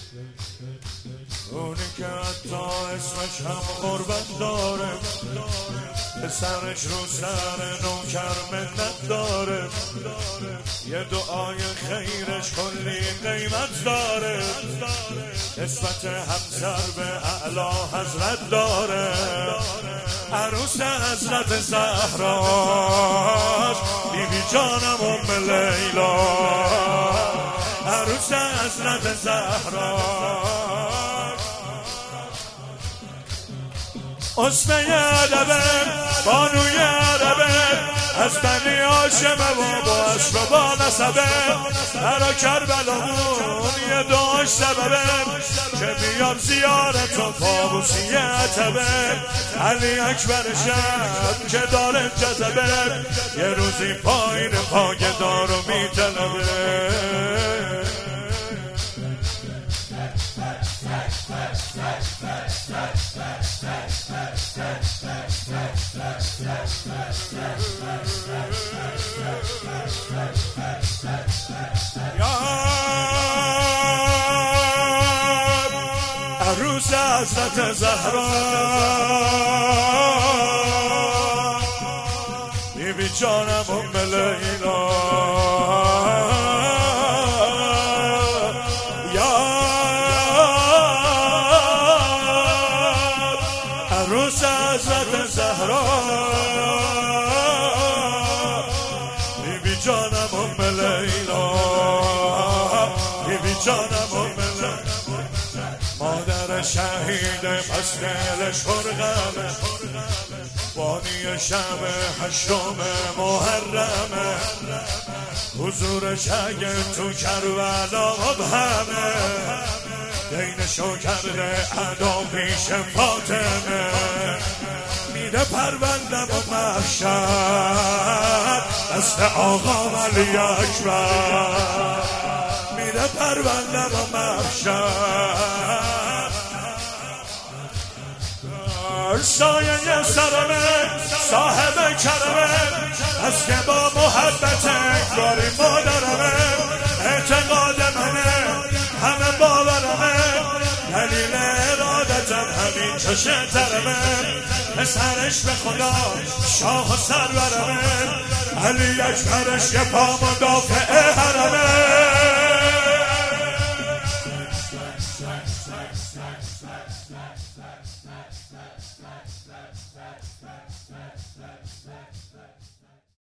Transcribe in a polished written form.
اونی که حتی اسمش هم غربت داره، پسرش رو سر نوکر منت داره، یه دعای خیرش کلی قیمت داره، نسبت همسر به اعلی حضرت داره. عروس حضرت زهراش بیبی جانم ام لیلا، عروس حضرت زهراش اسمه ادبه، بانوی عربه، از بنی هاشمه و با اصل و با نسبه. برا کربلامون یه دعاش سببه که بیام زیارت و فابوسی عتبه. علی اکبر شب که داره جذبه، یه روزی پایین پاگدار رو میطلبه. عروس حضرت زهرا بیبی جانم ام لیلا، عروس حضرت زهرا بیبی جانم ام لیلا، بیبی جانم ام لیلا. مادر شهید پس دلش پرغمه، بانی شب هشتم محرمه، حضورش اگه تو کربلا مبهمه، دینشو کرده ادا پیش فاطمه. میره پروندم و محشر دست آقا علی اکبر، میره پروندم و محشر سایه سرمه، صاحب کرمه، از که با محبت اکباری مادرمه. اعتقاد منه همه باورمه، دلیل ارادتم همین چشه ترمه. پسرش به خدا شاه و سرورمه، علی اکبرش یه پا مدافع حرمه.